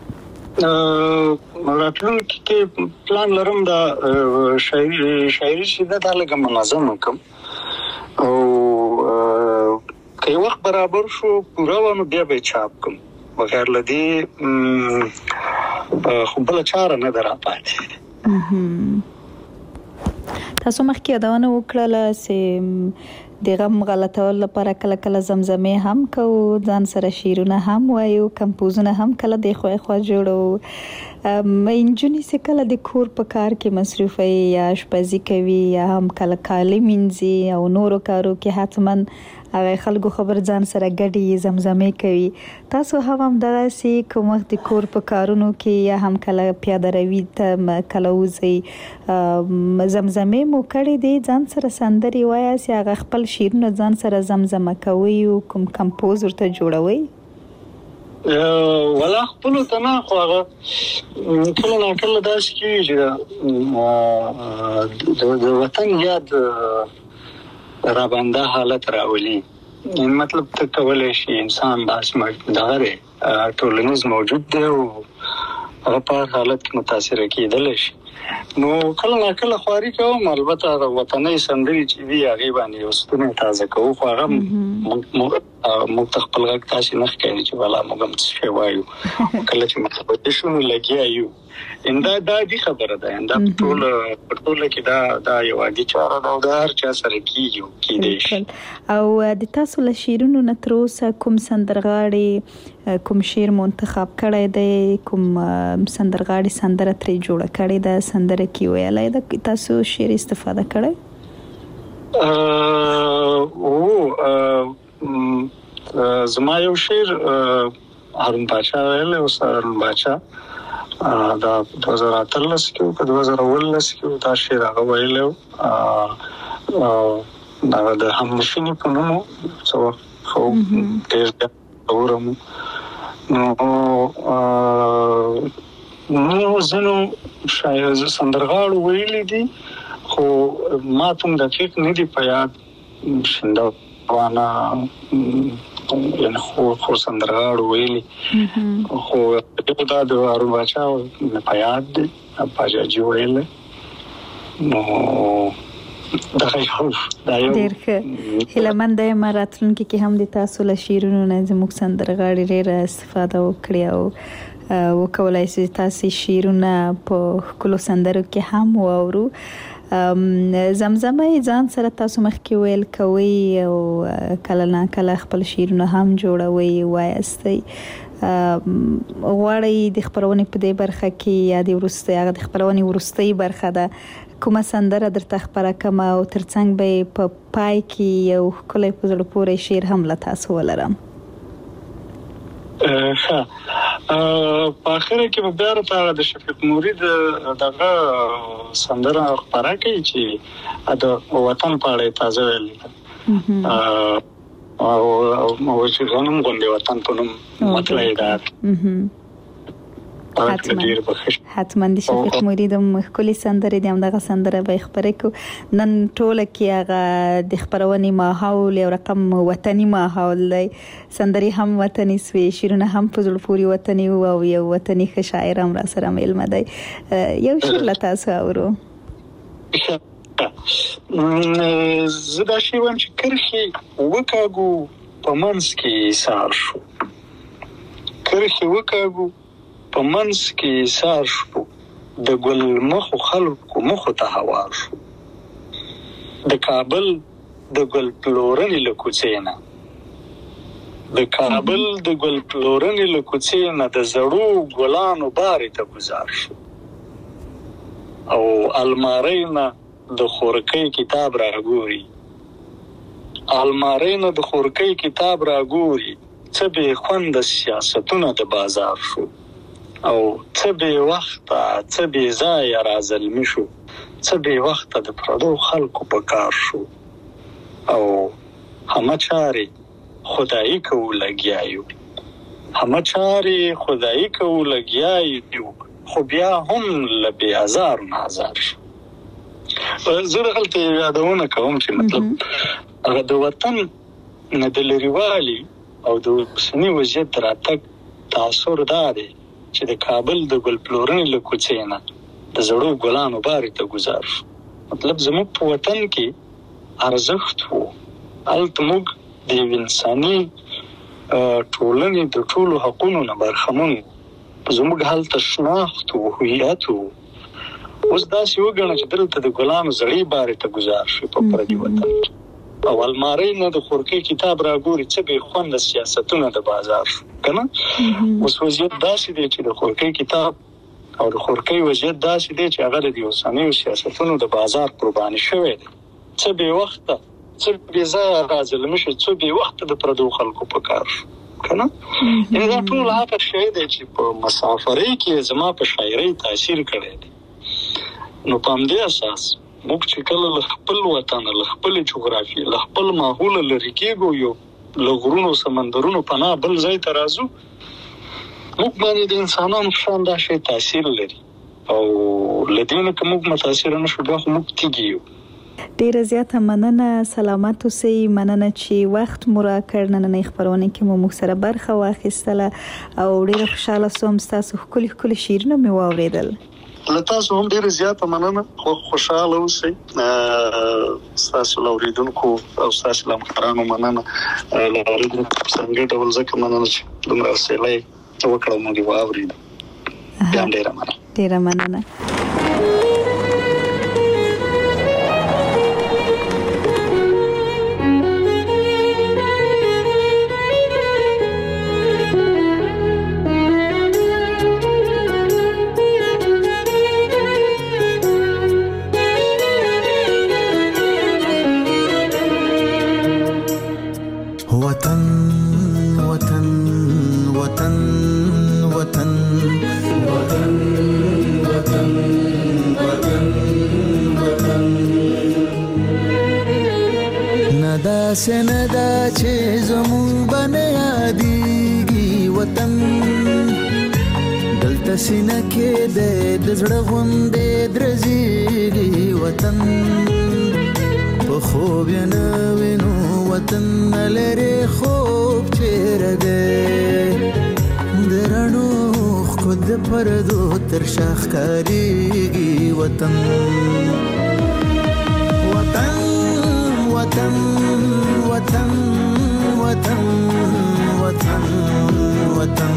D: راتلونکي کې پلان لرم دا شاعري چې دا لږه منظم کړم، او که یو وخت برابر شو پوره نو بیا به چاپ کړم. بغیر له دې خو بله چاره نه ده راپاتې.
C: تاسو مخکې یادونه وکړله چې د غم غلطولو لپاره کله کله زمزمې هم کوو، ځان سره شعرونه هم وایو، کمپوزونه هم کله د خوا جوړو. نجونې چې کله د کور په کار کې مصروفه یا اشپزي کوي یا هم کله کالي مینځي او نورو کارو کې حتما هغه خلکو خبر ځان سره ګډي زمزمې کوي. تاسو هم دغسې کوم وخت د کور په کارونو کې یا هم کله پیاده روي ته کله وځئ زمزمې مو کړې دي، ځان سره سندرې وایاست یا هغه خپل شعرونه ځان سره زمزمه کوئ او کوم کمپوز ورته جوړوئ؟
D: ولا خپلو ته نه، خو هغه کله ناکله داسې کېږي چې د وطن یاد رابنده حالت راولي. مطلب ته کولی شي انسان داسې دغه دی ټولنیز موجود دی، او هغه په حالت کې متاثر کېدل شي. نو کله نا کله خواري کوم، البته د وطني سندري چې وی هغه باندې اوسونه تازه کوو، خو هغه موږ خپل غږ تاسو نه ښکاري چې والا موږ هم څه وایو کله چې مخبط شو لګیا یو انده د خبره ده انده ټول کې دا یو عادي چاره ده او د هر چا سره کېږي.
C: او د تاسو له شیرونو نه تر اوسه کوم سندرغاړي کوم شعر منتخب کړی دی، کوم سندرغاړي سندره ترې جوړه کړې ده، سندره کې ویلای ده، تاسو شعر استفاده کړی؟
D: زما یو شعر هارون پاچا ویل او هارون پاچا دا 2013 کې په 2019 کې دا شعر هغه ویل دا د همنشینی په نوم څو خو ډېر اورم. نو زنو شاید سندرغاړو ویلي دي خو ما ته دقیق نه دی په یاد شنده وانا یعنی خو سندرغاړو ویلي خو دا د هارون پاچا په یاد دی پاچاجي ویل. نو دا یو
C: ډېر ښه هیلهمند یم راتلونکي کې هم د تاسو له شعرونو نه زموږ سندرغاړي ډېره استفاده وکړي او وکولای شي تاسو شعرونه په ښکلو سندرو کې هم واورو. زمزمه ځان سره تاسو مخکې ویل کوئ او کله نه کله خپل شعرونه هم جوړوئ وایستئ. غواړئ د خپرونې په دې برخه کې یا د وروستۍ هغه د خپرونې وروستۍ برخه ده کومه سندره درته خپره کړم او ترڅنګ به په پای کې یو ښکلی په زړه پورې شعر هم له تاسو ولرم؟
D: ښه په اخره کې به بیا راته د شفیق مرید دغه سندره خپره کوي چې د وطن په اړه تازه ویل او چې غنم غونډې وطن په نوم مطلع ده.
C: حتما د شفیق مرید ښکلې سندرې دي، همدغه سندره به خپرې کړو. نن ټوله کې هغه د خپرونې ماحول یو رقم وطني ماحول دی، سندرې هم وطني سوې، شعرونه هم په زړه پورې وطني او یو وطني ښه شاعر هم را سره میلمه دی. یو شعر له تاسو اورو.
D: زه دا شی وایم چې کرښې وکاږو په منځ کې ایثار شو، کرښې وکاږو په منځ کې ایثار شو، د ګل مخو خلکو مخو ته هوار شو، د کابل د ګل پلورنې له کوڅې نه، د کابل د ګل پلورنې له کوڅې نه د زړو ګلانو بارې ته گزار شو، او المارۍ نه د خورکۍ کتاب راګوري، المارۍ نه د خورکۍ کتاب راګوري، څه بې خونده سیاستونه د بازار شو، او څه بې وخته څه بې ځایه رازلمي شو، څه بې وخته د پردو خلکو په کار شو، او همه چارې خدایي کوو لګیا یو، همه چارې خدایي کوو لګیا یو، خو بیا هم له بې ازارو نه ازار شو. زه دغلته یادونه کوم چې مطلب هغه د وطن نه د لرېوالي او د اوسني وضعیت د راتګ تاثر دا دی چې د کابل د ګل پلورنې له کوڅې نه د زړو ګلانو بارې ته گزار شو. مطلب زموږ په وطن کې ارزښت وو، هلته موږ د یو انساني ټولنې د ټولو حقونو نه برخمن وو، زموږ هلته شناخت وو، هویت وو. اوس داسې وګڼه چې دلته د ګلانو زړې بارې ته گزار شو په پردي وطن کې، او المارۍ نه د خورکۍ کتاب راګوري، څه بې خونده سیاستونه د بازار شو کنه. اوس وضعیت داسې دی چې د خورکۍ کتاب او د خورکۍ وضعیت داسې دی چې هغه د اوسنیو سیاستونو د بازار قرباني شوی دی، څه بې وخته څه بې ځایه رازلمي شو، څه بې وخته د پردو خلکو په کار شو کنه. یعنې دا ټول هغه شی دی چې په مسافرۍ کې زما په شاعرۍ تاثیر کړی دی. نو په همدې اساس موږ چې کله له خپل وطن، له خپل جغرافیې، له خپل ماحول لرې کېږو، یو له غرونو سمندرونو پناه بل ځای ته راځو، موږ باندې د انسانانو په شان دا شی تاثیر لري، او له دې نه که موږ متاثره نه شو بیا خو موږ تیږي یو،
C: ډیره زیاته مننه. سلامت اوسئ. مننه چې وخت مو راکړ. نننۍ خبرونه کې موږ سره برخه واخیستله او ډیره خوشاله شوم. تاسو ښکلي شعرونه مې واوریدل.
D: له تاسو هم ډیره زیاته مننه. خوشاله اوسئ. تاسو اوریدونکو او تاسو لمخرانو مننه. اوریدونکو څنګه ډول ځکه مننه چې دومره حوصله وکړه موږ واورید. ډیره مننه.
F: سندا چې زمون بنه یادېږي وطن دلته سینه کې د زړه غوندې درزېږي وطن په خوب یې نه وینو وطن نه لرې خوب چېرې دی د رڼو ښکو د پردو تر شا ښکارېږي وطن وطن وطن وطن وطن وطن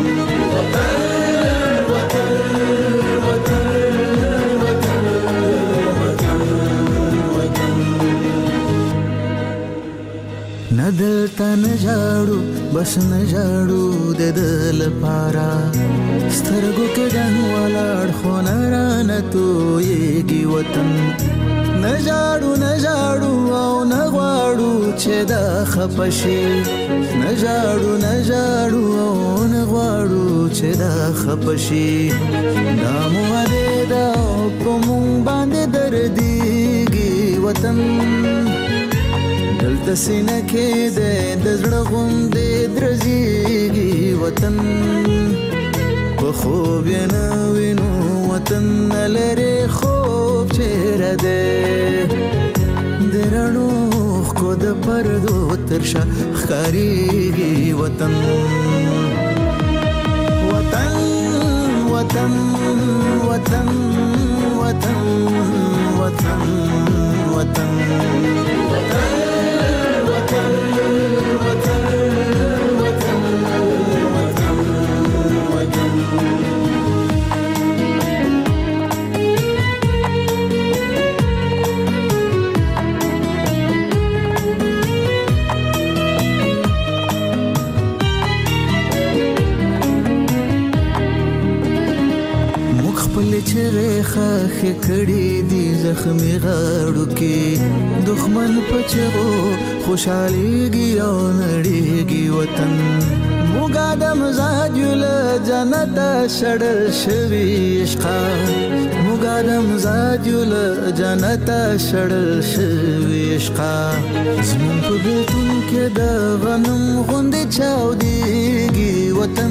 F: ندلته نجاړو بس نجاړو د دل پارا سترګو کې دن ولاړ خو نرانه تویږي وطن نجاړو او نغواړو چې دا خپشي نجاړو او نغواړو چې دا خپشي دا مو دې دا کوم باندې درديږي وطن دلته سینه کې د زړه غوندې درزېږي وطن په خوب یې نه وینو وطن نه لرې خوب چېرې دی د رڼو ښکو د پردو تر شا ښکارېږي وطن وطن وطن وطن وطن وطن وطن خې کړي دي زخمي غاړو کې دښمن پچغو خوشاليږي او نړيږي وطن موږ ادم زاجل جنت شړل شوي عشقا موږ ادم زاجل جنت شړل شوي عشقا زمون په بیتون کې د غنم غوندې چاوديږي وطن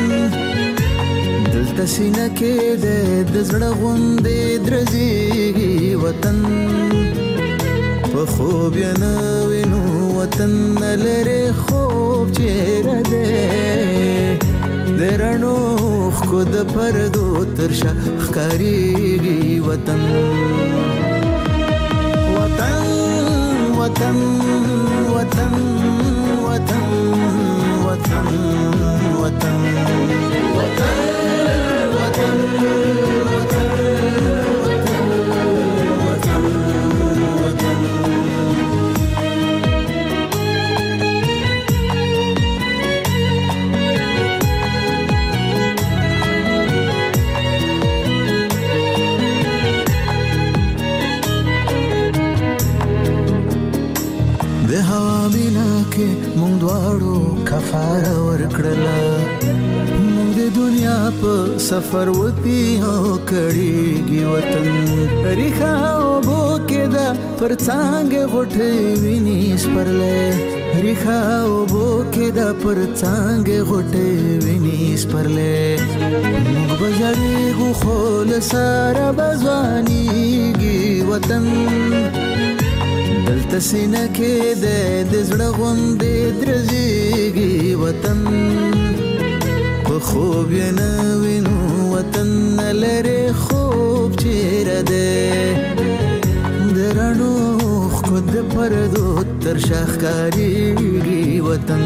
F: دلته سینه کې د زړه غوندې درزېږي وطن په خوب یې نه وینو وطن نه لرې خوب چېرې دی د رڼو ښکو د پردو تر شا ښکارېږي وطن وطن وطن وطن وطن وطن وطن د هوا مینا کې مونږ دواړو کفاره ورکړله مونږ د دنیا په سفر وتی او کړيږي وطن ریخه وبو کې دا پر څنګه غټي ویني سپرلې ریخه وبو کې دا پر څنګه غټي ویني سپرلې مونږ بجړېږو خو له سره بزوانيږي وطن دلته سینه کې د زړه غوندې درزيږي وطن په خوب یې نه وینو وطن لري خوب چیرې ده درانو خود پردو تر شاخکاریږي وطن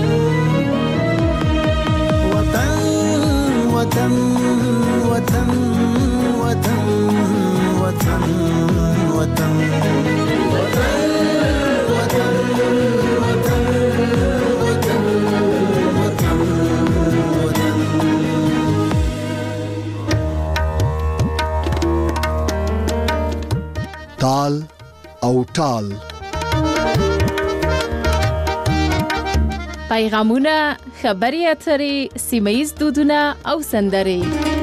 F: وطن وطن وطن وطن وطن وطن
A: تال او ټال
B: پیغامونه، خبري اترې، سیمه‌ییز دودونه او سندرې.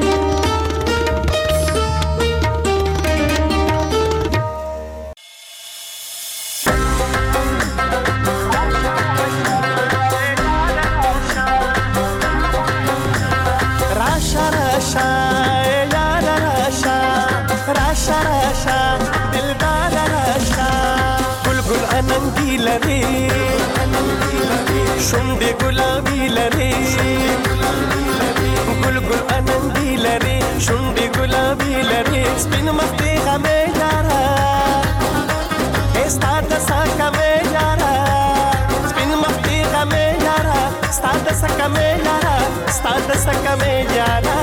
G: شونډې ګلابي لري ګل ګل اننګي لري شونډې ګلابي لري سپین مخ دې غمې یارا ستا د سکه مې یارا سپین مخ دې غمې یارا ستا د سکه مې یارا ستا د سکه مې یارا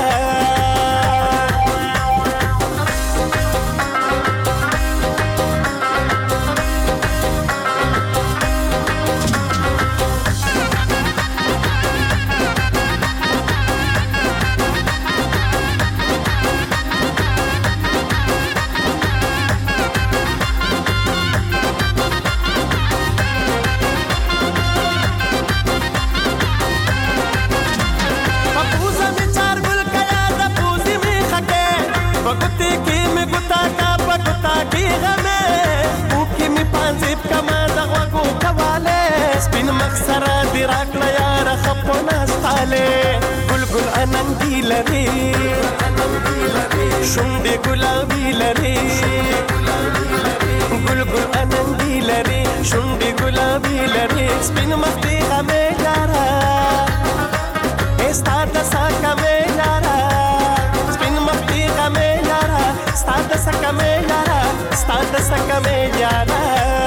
G: شونډې ګلابي لري ګل ګل اننګي لري شونډې ګلابي لري سپین مخ دې غمې یارا ستا د سکه مې یارا سپین مخ دې غمې یارا ستا د سکه مې یارا ستا د سکه مې یارا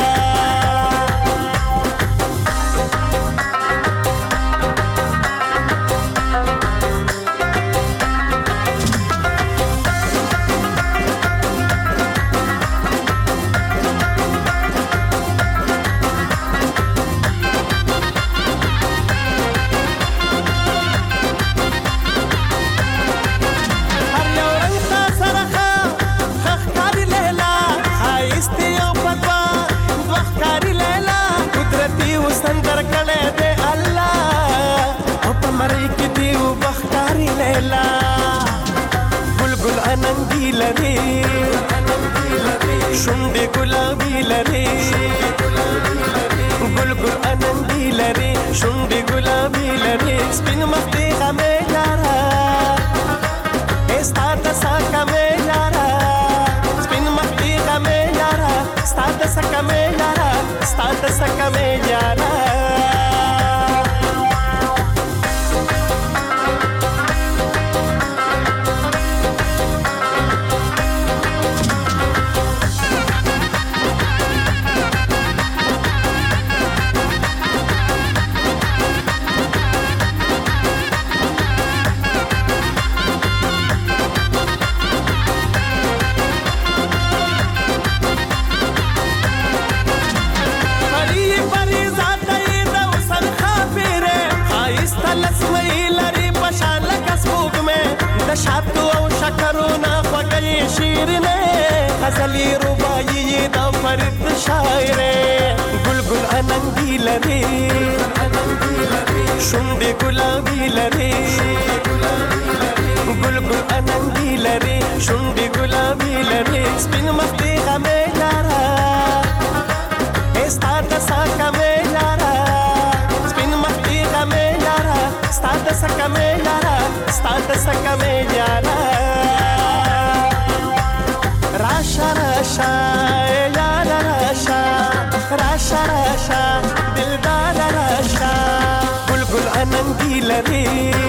G: شونډې ګلابي لري ګل ګل اننګي لري شونډې ګلابي لري سپین مخ دې غمې یارا ستا د سکه مې یارا سپین مخ دې غمې یارا ستا د سکه مې یارا ستا د سکه مې یارا شاتو او شکرونه خوږې شیرینې غزلې رباعي د فرید شاعرې ګل ګل اننګي لري شونډې ګلابي لري ګل ګل اننګي لري شونډې ګلابي لري سپین مخ دې غمې یارا ستا د سکه مې یارا سپین مخ دې غمې یارا ستا د سکه مې یارا ستا د سکه مې یارا راشه راشه راشا راشا دلدار راشا گل گل اننگی لري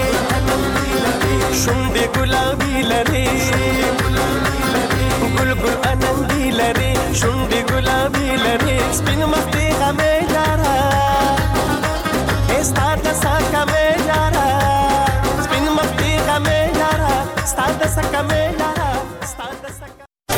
G: شونډې ګلابي لري گل گل اننگی لري شونډې